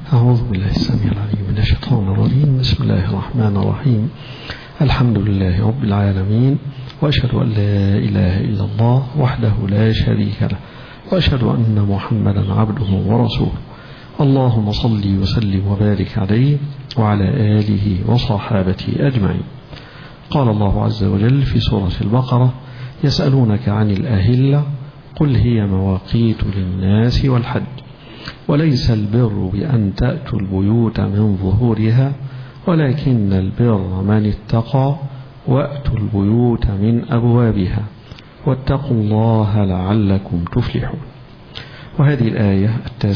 أعوذ بالله السميع العليم من الشيطان الرجيم. بسم الله الرحمن الرحيم. الحمد لله رب العالمين، وأشهد أن لا إله إلا الله وحده لا شريك له، وأشهد أن محمدا عبده ورسوله. اللهم صل وسلم وبارك عليه وعلى آله وصحابته أجمعين. قال الله عز وجل في سورة البقرة: يسألونك عن الأهلة قل هي مواقيت للناس والحج، وليس البر بأن تأتوا البيوت من ظهورها، ولكن البر من اتقى وأتوا البيوت من أبوابها، واتقوا الله لعلكم تفلحون. وهذه الآية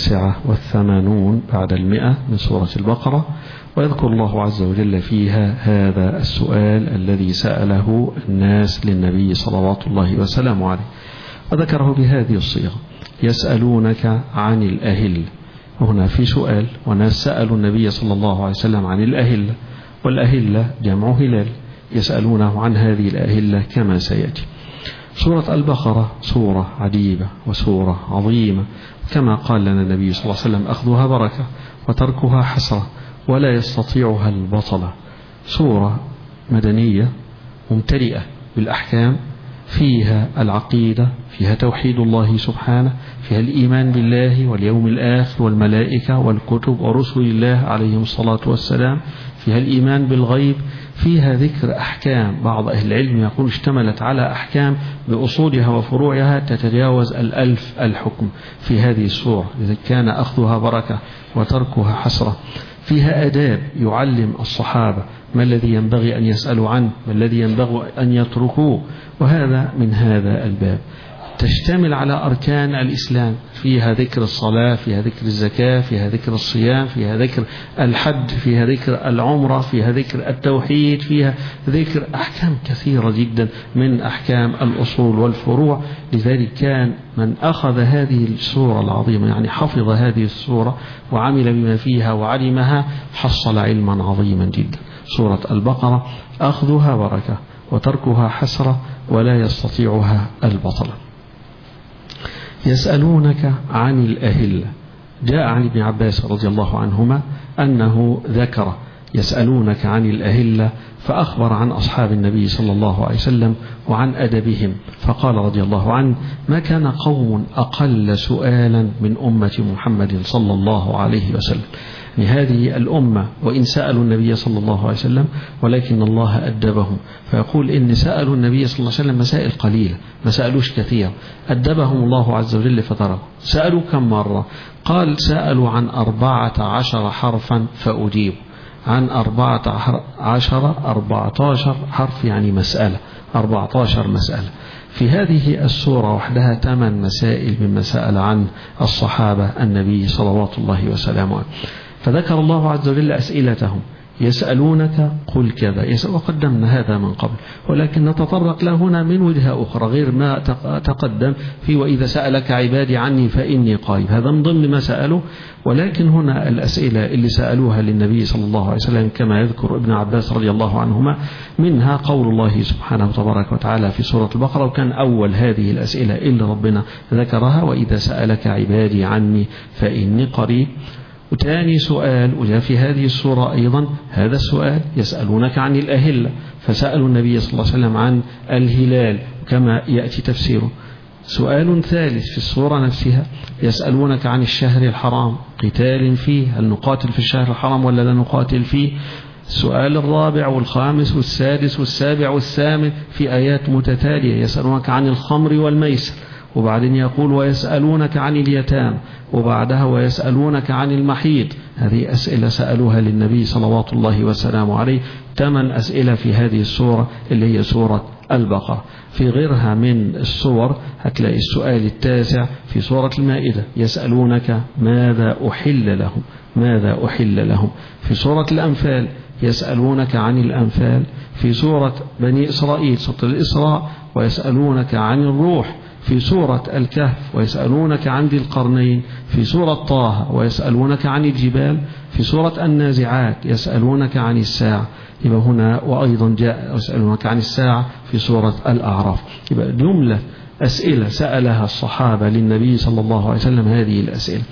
89 بعد 100 من سورة البقرة، ويذكر الله عز وجل فيها هذا السؤال الذي سأله الناس للنبي صلوات الله وسلامه عليه، وذكره بهذه الصيغة: يسألونك عن الأهلة. وهنا في سؤال، وناس سألوا النبي صلى الله عليه وسلم عن الأهلة، والأهلة جمع هلال، يسألونه عن هذه الأهلة كما سيأتي. سورة البقرة سورة عجيبة وسورة عظيمة، كما قال لنا النبي صلى الله عليه وسلم: أخذها بركة وتركها حسرة ولا يستطيعها البطلة. سورة مدنية ممتلئة بالأحكام، فيها العقيدة، فيها توحيد الله سبحانه، فيها الإيمان بالله واليوم الآخر والملائكة والكتب ورسل الله عليهم الصلاة والسلام، فيها الإيمان بالغيب، فيها ذكر أحكام. بعض أهل العلم يقول اشتملت على أحكام بأصولها وفروعها تتجاوز 1000 الحكم في هذه السورة، إذا كان أخذها بركة وتركها حسرة. فيها آداب يعلم الصحابة ما الذي ينبغي أن يسألوا عنه، ما الذي ينبغي أن يتركوه، وهذا من هذا الباب. تشتمل على أركان الإسلام، فيها ذكر الصلاة، فيها ذكر الزكاة، فيها ذكر الصيام، فيها ذكر الحج، فيها ذكر العمرة، فيها ذكر التوحيد، فيها ذكر أحكام كثيرة جدا من أحكام الأصول والفروع. لذلك كان من أخذ هذه السورة العظيمة، يعني حفظ هذه السورة وعمل بما فيها وعلمها، حصل علما عظيما جدا. سورة البقرة أخذها بركة وتركها حسرة ولا يستطيعها البطلة. يسألونك عن الأهلة، جاء عن ابن عباس رضي الله عنهما أنه ذكر يسألونك عن الأهلة، فأخبر عن أصحاب النبي صلى الله عليه وسلم وعن أدبهم، فقال رضي الله عنه: ما كان قوم أقل سؤالا من أمة محمد صلى الله عليه وسلم. يعني هذه الأمة وإن سألوا النبي صلى الله عليه وسلم ولكن الله أدبهم، فيقول إن سألوا النبي صلى الله عليه وسلم مسائل قليلة، ما سألوش كثير، أدبهم الله عز وجل فتركوا. سألوا كم مرة؟ قال: سألوا عن 14 حرفا فأجيب. عن 14 حرف يعني مسألة، 14 مسألة. في هذه السورة وحدها 8 مسائل مما سأل عن الصحابة النبي صلوات الله وسلامه عليه. فذكر الله عز وجل أسئلتهم: يسألونك قل كذا، وقدمنا هذا من قبل، ولكن نتطرق له هنا من وجهة أخرى غير ما تقدم في وإذا سألك عبادي عني فإني قريب، هذا من ضمن ما سألوا. ولكن هنا الأسئلة اللي سألوها للنبي صلى الله عليه وسلم كما يذكر ابن عباس رضي الله عنهما، منها قول الله سبحانه وتبارك وتعالى في سورة البقرة، وكان أول هذه الأسئلة اللي ربنا ذكرها: وإذا سألك عبادي عني فإني قريب. وثاني سؤال وجاء في هذه السورة أيضا هذا السؤال: يسألونك عن الأهلة، فسألوا النبي صلى الله عليه وسلم عن الهلال كما يأتي تفسيره. سؤال ثالث في السورة نفسها: يسألونك عن الشهر الحرام قتال فيه، هل نقاتل في الشهر الحرام ولا لا نقاتل فيه؟ السؤال الرابع والخامس والسادس والسابع والثامن في آيات متتالية: يسألونك عن الخمر والميسر، وبعدين يقول: ويسألونك عن اليتامى، وبعدها ويسألونك عن المحيض. هذه أسئلة سألوها للنبي صلوات الله وسلامه عليه، 8 أسئلة في هذه السورة اللي هي سورة البقرة. في غيرها من السور هتلاقي السؤال التاسع في سورة المائدة: يسألونك ماذا أحل لهم، ماذا أحل لهم. في سورة الأنفال يسألونك عن الأنفال. في سورة بني إسرائيل سورة الإسراء: ويسألونك عن الروح. في سورة الكهف: ويسألونك عن ذي القرنين. في سورة طه: ويسألونك عن الجبال. في سورة النازعات: يسألونك عن الساعة. يبقى هنا وأيضا جاء يسألونك عن الساعة في سورة الأعراف. يبقى جملة أسئلة سألها الصحابة للنبي صلى الله عليه وسلم هذه الأسئلة.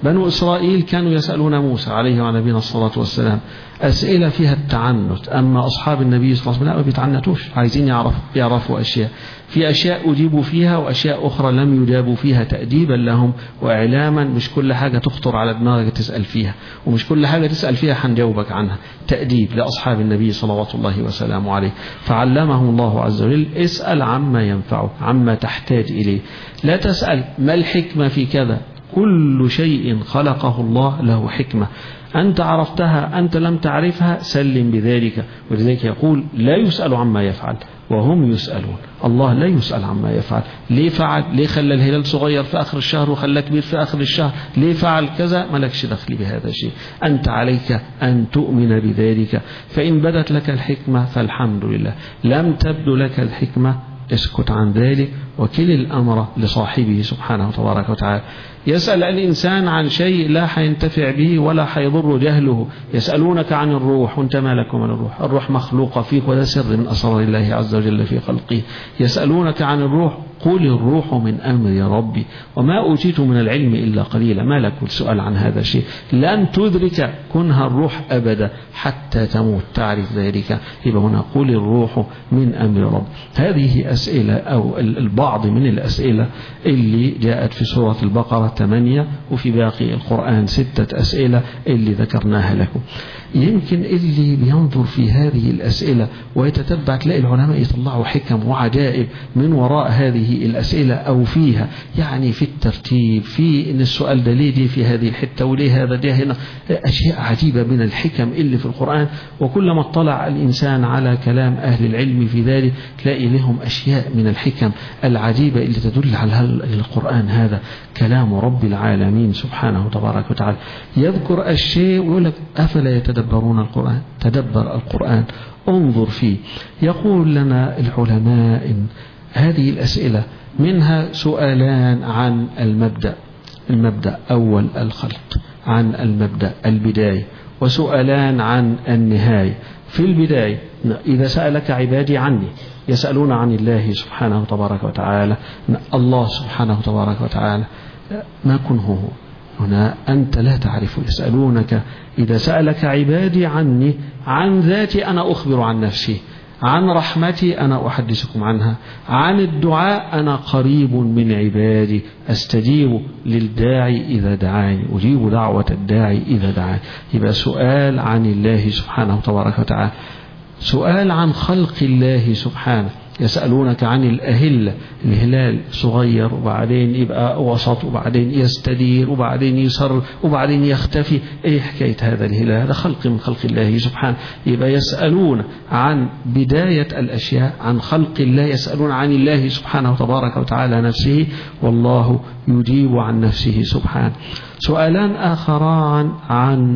بنو إسرائيل كانوا يسألون موسى عليه وعلى نبينا الصلاة والسلام أسئلة فيها التعنت، أما أصحاب النبي صلى الله عليه وسلم ما بيتعنتوش، عايزين يعرفوا أشياء، في أشياء أجيبوا فيها وأشياء أخرى لم يجابوا فيها تأديبا لهم وإعلاما. مش كل حاجة تخطر على دماغك تسأل فيها، ومش كل حاجة تسأل فيها هنجاوبك عنها، تأديب لأصحاب النبي صلوات الله وسلامه عليه. فعلمهم الله عز وجل اسأل عما ينفعك، عما تحتاج إليه، لا تسأل ما الحكمة في كذا، كل شيء خلقه الله له حكمة، أنت عرفتها أنت لم تعرفها سلم بذلك. ولذلك يقول لا يسأل عما يفعل وهم يسألون. الله لا يسأل عما يفعل، ليه فعل، ليه خلى الهلال صغير في آخر الشهر وخلاه كبير في آخر الشهر، ليه فعل كذا، ملكش دخل بهذا الشيء، أنت عليك أن تؤمن بذلك. فإن بدت لك الحكمة فالحمد لله، لم تبدو لك الحكمة اسكت عن ذلك وكل الأمر لصاحبه سبحانه وتبارك وتعالى. يسأل الإنسان عن شيء لا حينتفع به ولا حيضر جهله. يسألونك عن الروح وانت مالك ومن الروح، الروح مخلوقة فيك ولا سر من أسرار الله عز وجل في خلقه. يسألونك عن الروح قل الروح من أمر ربي وما أوتيت من العلم إلا قليلا. ما لك السؤال عن هذا الشيء، لن تدرك كنها الروح أبدا حتى تموت تعرف ذلك. يبقى هنا قل الروح من أمر رب. هذه أسئلة أو البعض من الأسئلة اللي جاءت في سورة البقرة 8 وفي باقي القرآن 6 أسئلة اللي ذكرناها لكم. يمكن اللي بينظر في هذه الأسئلة ويتتبع تلاقي العلماء يطلعوا حكم وعجائب من وراء هذه الأسئلة أو فيها، يعني في الترتيب، في إن السؤال ده ليه دي في هذه الحتة وليه هذا ده هنا، أشياء عجيبة من الحكم اللي في القرآن. وكلما اطلع الإنسان على كلام أهل العلم في ذلك تلاقي لهم أشياء من الحكم العجيبة اللي تدل على القرآن هذا كلام رب العالمين سبحانه وتبارك وتعالى. يذكر الشيء ويقول لك أفلا يتدبرون القرآن، تدبر القرآن، انظر فيه. يقول لنا العلماء إن هذه الأسئلة منها سؤالان عن المبدأ أول الخلق، عن المبدأ البداية، وسؤالان عن النهاية. في البداية إذا سألك عبادي عني، يسألون عن الله سبحانه وتبارك وتعالى. الله سبحانه وتبارك وتعالى ما كنه هنا أنت لا تعرف. يسألونك إذا سألك عبادي عني عن ذاتي أنا أخبر عن نفسي، عن رحمتي أنا أحدثكم عنها، عن الدعاء أنا قريب من عبادي أستجيب للداعي إذا دعاني، أجيب دعوة الداعي إذا دعاني. يبقى سؤال عن الله سبحانه وتبارك وتعالى. سؤال عن خلق الله سبحانه، يسألونك عن الأهلة، الهلال صغير وبعدين يبقى وسط وبعدين يستدير وبعدين يصر وبعدين يختفي، ايه حكاية هذا الهلال؟ هذا خلق من خلق الله سبحانه. يبقى يسألون عن بداية الأشياء، عن خلق الله، يسألون عن الله سبحانه وتبارك وتعالى نفسه، والله يجيب عن نفسه سبحانه. سؤالان آخران عن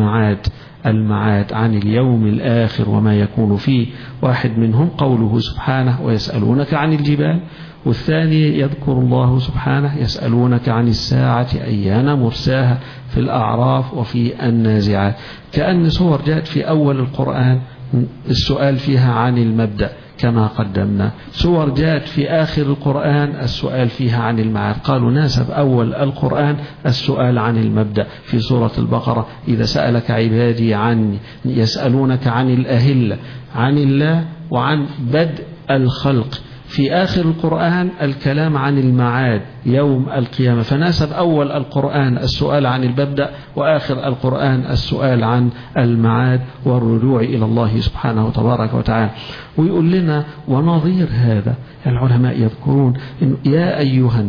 المعاد عن اليوم الآخر وما يكون فيه. واحد منهم قوله سبحانه ويسألونك عن الجبال، والثاني يذكر الله سبحانه يسألونك عن الساعة أيان مرساها في الأعراف وفي النازعات. كأن صور جاءت في أول القرآن السؤال فيها عن المبدأ كما قدمنا، صور جاءت في آخر القرآن السؤال فيها عن المعاد. قالوا ناسب أول القرآن السؤال عن المبدأ في سورة البقرة إذا سألك عبادي عني، يسألونك عن الأهلة، عن الله وعن بدء الخلق. في آخر القرآن الكلام عن المعاد يوم القيامة، فناسب أول القرآن السؤال عن المبدأ وآخر القرآن السؤال عن المعاد والرجوع إلى الله سبحانه وتبارك وتعالى. ويقول لنا ونظير هذا العلماء يذكرون إن يا أيها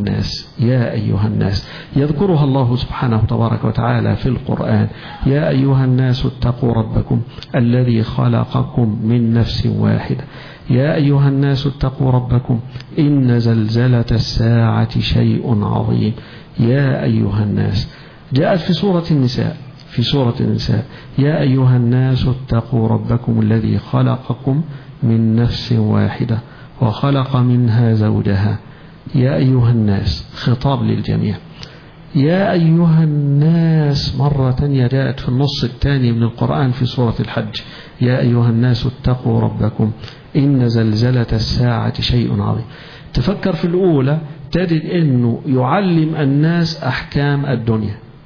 الناس يذكرها الله سبحانه وتبارك وتعالى في القرآن. يا أيها الناس اتقوا ربكم الذي خلقكم من نفس واحدة. يا أيها الناس اتقوا ربكم إن زلزلة الساعة شيء عظيم. يا أيها الناس جاءت في سورة النساء يا أيها الناس اتقوا ربكم الذي خلقكم من نفس واحدة وخلق منها زوجها. يا أيها الناس خطاب للجميع. يا أيها الناس مرة تانية جاءت في النص الثاني من القرآن في سورة الحج. يا أيها الناس اتقوا ربكم إن زلزلة الساعة شيء عظيم. تفكر في الأولى تجد أنه يعلم الناس أحكام الدنيا،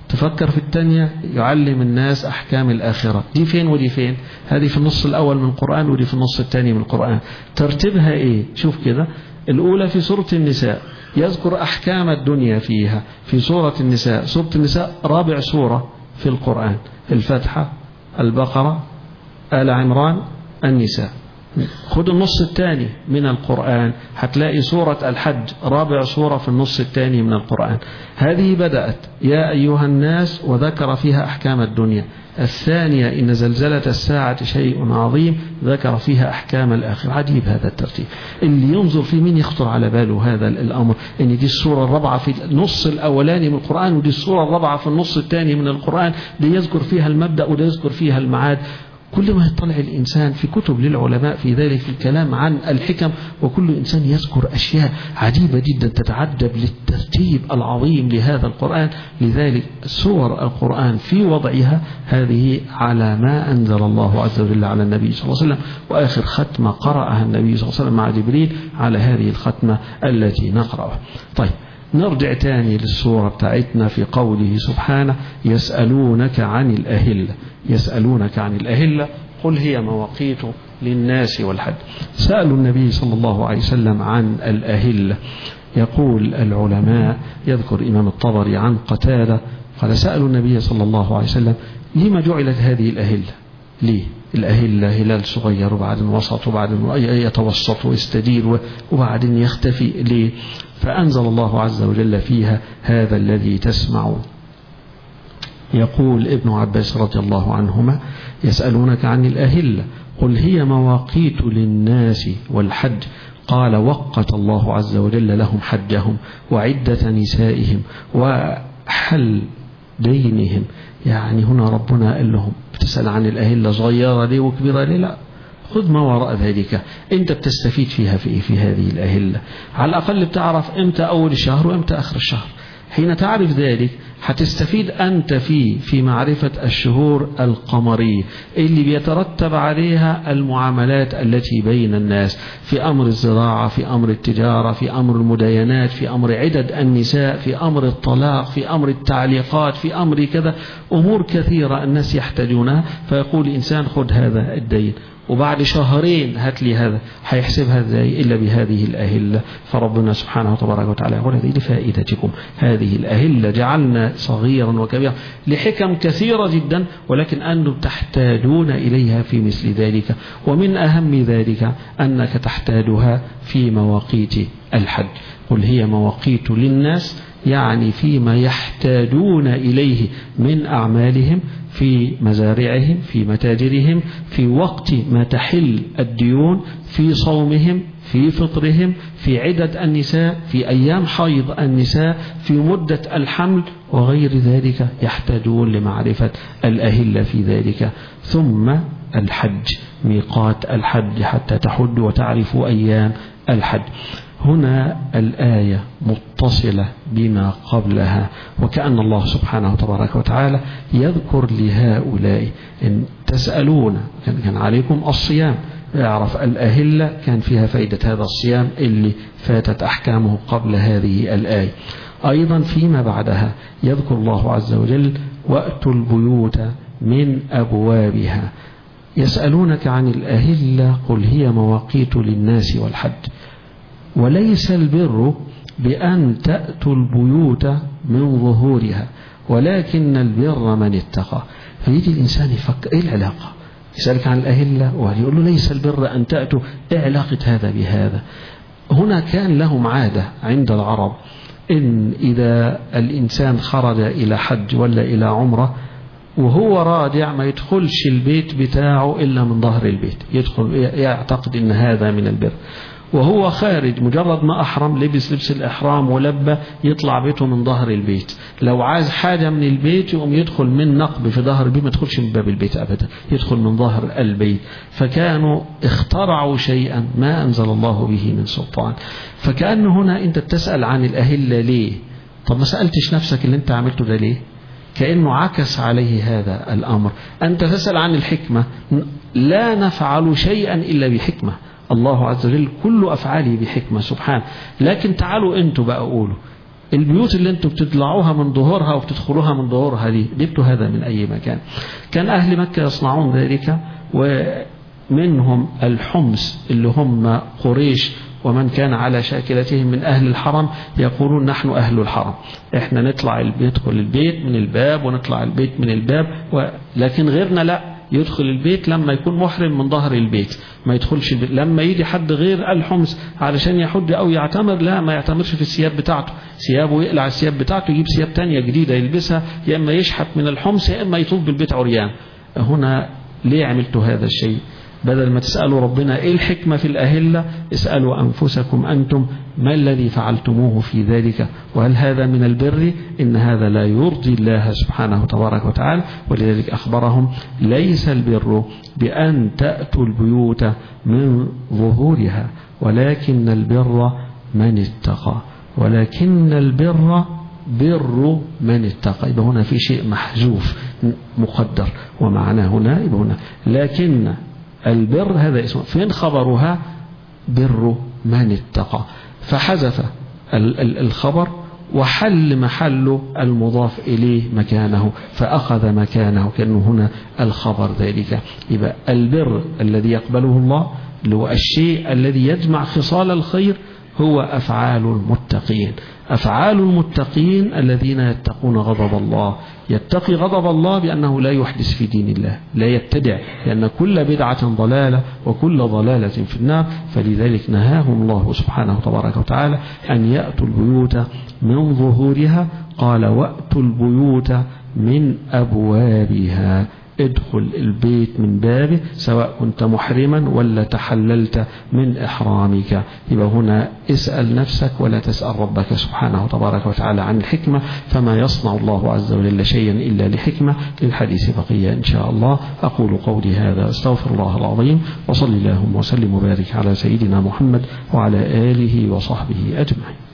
تفكر في الثانية يعلم الناس أحكام الآخرة. دي فين ودي فين؟ هذه في النص الأول من القرآن ودي في النص الثاني من القرآن. ترتيبها إيه؟ شوف كده، الأولى في سورة النساء يذكر أحكام الدنيا فيها في سورة النساء. سورة النساء رابع سورة في القرآن، الفاتحة، البقرة، آل عمران، النساء. خد النص الثاني من القرآن هتلاقي سورة الحج رابع سورة في النص الثاني من القرآن. هذه بدأت يا أيها الناس وذكر فيها أحكام الدنيا. الثانية إن زلزلة الساعة شيء عظيم ذكر فيها أحكام الآخرة. عجيب هذا الترتيب، اللي ينظر في مين يخطر على باله هذا الأمر، إن دي السورة الرابعة في النص الأولاني من القرآن ودي السورة الرابعة في النص الثاني من القرآن، دي يذكر فيها المبدأ وده يذكر فيها المعاد. كل ما يطلع الإنسان في كتب للعلماء في ذلك في الكلام عن الحكم، وكل إنسان يذكر أشياء عجيبة جدا تتعجب للترتيب العظيم لهذا القرآن. لذلك سور القرآن في وضعها هذه على ما أنزل الله عز وجل على النبي صلى الله عليه وسلم، وآخر ختمة قرأها النبي صلى الله عليه وسلم مع جبريل على هذه الختمة التي نقرأها. طيب نرجع تاني للسورة بتاعتنا في قوله سبحانه يسألونك عن الأهلة. يسألونك عن الأهلة قل هي مواقيت للناس والحج. سألوا النبي صلى الله عليه وسلم عن الأهلة. يقول العلماء، يذكر إمام الطبري عن قتادة قال سألوا النبي صلى الله عليه وسلم لما جعلت هذه الأهلة؟ ليه الأهلة هلال صغير وبعدين وسط وبعدين يتوسط ويستدير وبعدين يختفي ليه؟ فأنزل الله عز وجل فيها هذا الذي تسمعون. يقول ابن عباس رضي الله عنهما يسألونك عن الأهلة قل هي مواقيت للناس والحج. قال وقت الله عز وجل لهم حجهم وعدة نسائهم وحل دينهم. يعني هنا ربنا قال لهم بتسأل عن الأهلة صغيرة ليه وكبيرة ليه؟ لا، خذ ما وراء ذلك، انت بتستفيد فيها في هذه الأهلة. على الأقل بتعرف امتى أول الشهر وامتى آخر الشهر. حين تعرف ذلك هتستفيد أنت في معرفة الشهور القمرية اللي بيترتب عليها المعاملات التي بين الناس في أمر الزراعة، في أمر التجارة، في أمر المداينات، في أمر عدد النساء، في أمر الطلاق، في أمر التعليقات، في أمر كذا، أمور كثيرة الناس يحتاجونها. فيقول الإنسان خذ هذا الدين وبعد شهرين هات لي هذا، هيحسبها ازاي إلا بهذه الأهلة؟ فربنا سبحانه وتبارك وتعالى يقول هذه لفائدتكم. هذه الأهلة جعلنا صغيرا وكبيرا لحكم كثيرة جدا، ولكن أنتم تحتاجون إليها في مثل ذلك. ومن أهم ذلك أنك تحتاجها في مواقيت الحج. قل هي مواقيت للناس، يعني فيما يحتاجون إليه من أعمالهم، في مزارعهم، في متاجرهم، في وقت ما تحل الديون، في صومهم، في فطرهم، في عدد النساء، في أيام حيض النساء، في مدة الحمل وغير ذلك يحتاجون لمعرفة الأهلة في ذلك. ثم الحج، ميقات الحج حتى تحج وتعرفوا أيام الحج. هنا الآية متصلة بما قبلها، وكأن الله سبحانه وتبارك وتعالى يذكر لهؤلاء إن تسألون كان عليكم الصيام، يعرف الأهلة كان فيها فائدة هذا الصيام اللي فاتت أحكامه قبل هذه الآية. أيضا فيما بعدها يذكر الله عز وجل وأتوا البيوت من أبوابها. يسألونك عن الأهلة قل هي مواقيت للناس والحج. وليس البر بأن تأتوا البيوت من ظهورها ولكن البر من اتقى. فيجي الإنسان يفكر إيه العلاقة؟ يسألك عن الأهلة ويقول له ليس البر أن تأتوا، إيه علاقة هذا بهذا؟ هنا كان لهم عادة عند العرب إن إذا الإنسان خرج إلى حج ولا إلى عمرة وهو راجع ما يدخلش البيت بتاعه إلا من ظهر البيت، يدخل يعتقد إن هذا من البر. وهو خارج مجرد ما أحرم لبس لبس الإحرام ولبى يطلع بيته من ظهر البيت. لو عايز حاجة من البيت يقوم يدخل من نقب في ظهر البيت، ما يدخلش من باب البيت أبدا، يدخل من ظهر البيت. فكانوا اخترعوا شيئا ما أنزل الله به من سلطان. فكأن هنا أنت بتسأل عن الأهلة ليه؟ طب ما سألتش نفسك اللي أنت عملته ده ليه؟ كأنه عكس عليه هذا الأمر. أنت تسأل عن الحكمة، لا نفعل شيئا إلا بحكمة. الله عز وجل كل أفعاله بحكمة سبحانه. لكن تعالوا أنتوا بقى قولوا البيوت اللي انتم بتطلعوها من ظهورها وبتدخلوها من ظهورها دي جبتوا هذا من أي مكان؟ كان أهل مكة يصنعون ذلك، ومنهم الحمص اللي هم قريش ومن كان على شاكلتهم من أهل الحرم يقولون نحن أهل الحرم، احنا نطلع ندخل البيت من الباب ونطلع البيت من الباب، لكن غيرنا لا، يدخل البيت لما يكون محرم من ظهر البيت، ما يدخلش البيت. لما يجي حد غير الحمص علشان يحج أو يعتمر، لا، ما يعتمرش في الثياب بتاعته، ثيابه يقلع الثياب بتاعته، يجيب ثياب تانية جديدة يلبسها، يا إما يشحت من الحمص يا إما يطوف بالبيت عريان. هنا ليه عملتوا هذا الشيء؟ بدل ما تسألوا ربنا إيه الحكمة في الأهلة، اسألوا أنفسكم أنتم ما الذي فعلتموه في ذلك، وهل هذا من البر؟ إن هذا لا يرضي الله سبحانه تبارك وتعالى. ولذلك أخبرهم ليس البر بأن تأتوا البيوت من ظهورها ولكن البر من اتقى، ولكن البر بر من اتقى. يبقى هنا في شيء محذوف مقدر، ومعناه هنا يبقى هنا لكن البر هذا اسمه، فين خبرها؟ بر من اتقى، فحذف الخبر وحل محل المضاف إليه مكانه، فأخذ مكانه كأنه هنا الخبر ذلك. يبقى البر الذي يقبله الله اللي هو الشيء الذي يجمع خصال الخير هو أفعال المتقين. أفعال المتقين الذين يتقون غضب الله. يتقي غضب الله بأنه لا يحدث في دين الله، لا يبتدع، لأن كل بدعة ضلالة وكل ضلالة في النار. فلذلك نهاهم الله سبحانه تبارك وتعالى أن يأتوا البيوت من ظهورها، قال وأتوا البيوت من أبوابها. ادخل البيت من بابه سواء كنت محرما ولا تحللت من إحرامك. يبقى هنا اسأل نفسك ولا تسأل ربك سبحانه تبارك وتعالى عن الحكمة، فما يصنع الله عز وجل شيئا إلا لحكمة. للحديث بقية إن شاء الله. أقول قولي هذا أستغفر الله العظيم، وصلي اللهم وسلم وبارك على سيدنا محمد وعلى آله وصحبه أجمعين.